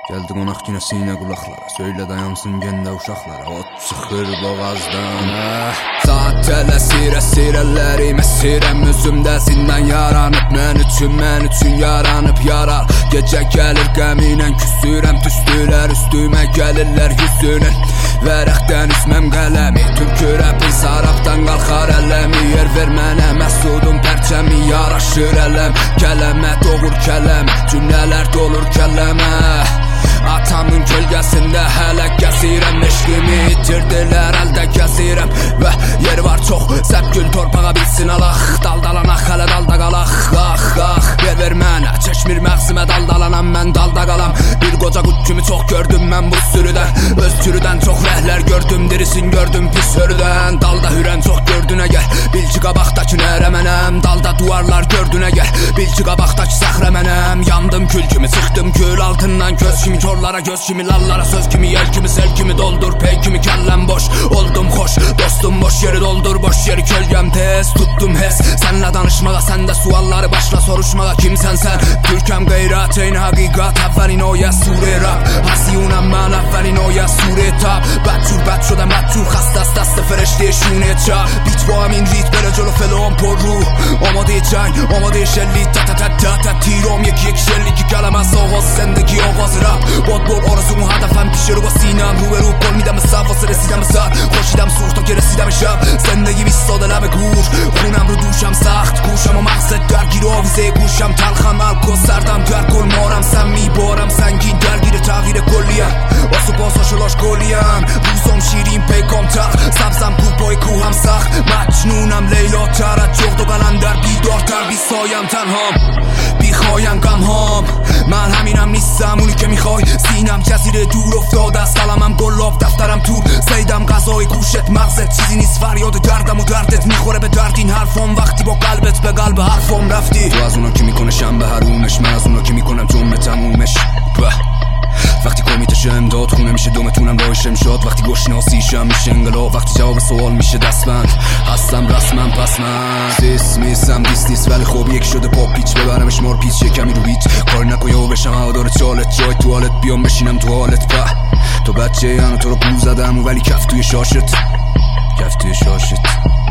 Gəldi qonaq günə sinə qulaqlara, söylə dayansın gəndə uşaqlara, ot çıxır boğazdan. Saat tələsir, əsirəllərim, əsirəm özümdə zindan yaranıb. Mən üçün yaranıb yarar. Gecə gəlir qəminlə küsürəm, düşdülər üstümə gəlirlər yüzünün. Vərəqdən üzməm qələmi, türkü rəpin sarabdan qalxar ələmi. Yer ver mənə məsudum pərçəmi, yaraşır ələm. Kələmə doğur kələmə, cümlələr dolur kələmə. Atamın kölgəsində hələ gəzirəm, eşqimi itirdilər, əldə gəzirəm. Və yer var çox, səpgül torpağa bilsin alaq. Daldalanaq, hələ dalda qalaq, ver mənə, çəkmir məqsimə daldalanam, mən dalda qalam. Bir qoca qut kimi çox gördüm mən bu sürüdən, öz türüdən çox rəhlər gördüm, dirisin gördüm pis hörüdən. Dalda hürən çox gördün əgər, bil ki qabaqdakı nərə mənəm. Dalda duvarlar gördün əgər, bil ki qabaqdakı səxrə mənəm. Yandım kül kimi, çıxdım gül altından köz kimi. Korlara göz kimi, lallara söz kimi, yel kimi, sel kimi doldur, pey kimi kəlləm boş. Oldum xoş, dostum boş yeri doldur, boş yeri kölgəm tez. Tuttum hes, sənlə danışmağa, səndə sualları başla soruşmağa. Kimsən sən? Türkəm qeyrat, eyni haqiqat, əvvəlin o ya sure rap. Hasiyunəm mən, əvvəlin o ya sure tap. بد شدم بدجور خسته از دست فرشته شونه چپ. بیت با همین ریت بره جلو فلان پر رو. آماده جنگ، آماده شلیک، تا تیرام یک شلیک. که کلم از آغاز زندگی آغاز رپ. باد آرزوم و هدفم پیشه رو با سینم. رو به رو پل میدم به صف واسه رسیدم به سر. خوشیدم سوخت تا که رسیدم شب. زندگی بیستاده لب گور. خونم رو دوشم سخت گوشم و مغزت درگیر آویزه گوشم. تلخم الکل سردم در کل مارم سم میبارم سنگین درگیر تغییر کلیم. واسه پاساشلاش کلیم. روزم شیرین پیکام تخت. سبزم کوپای کوهم سخت. مجنونم لیلا تر از جغد و قلندر بیدارتر بی سایم تنهام بی خوایم غم هام. من همینم نیستم اونی که میخوای. سینم جزیره دور افتاده از قلمم گلاب دفترم تور. سیدم غذای گوشت مغزت چیزی نیست فریاد دردم و دردت میخوره به درد این حرفام. وقتی با قلبت به قلب حرفام رفتی. تو از اونا که میکنه شنبه حرومش، من از اونا که میکنم جمعه تمومش. وقتی کمیتش امداد خونه میشه دومتونم راهش امشاد. وقتی گشناسیشم میشه انقلاب. وقتی جواب سوال میشه دستبند هستم رسمم پس من سیس میسم دیست نیست ولی خوب یک شده پاپ پیچ. ببرمش مار پیچ یه کمی رو بیت. کار نکن یا بشم هوادار چالت جای توالت بیام بشینم تو حالت. تو بچه یعنی تو رو پول زدم ولی کف توی شاشت.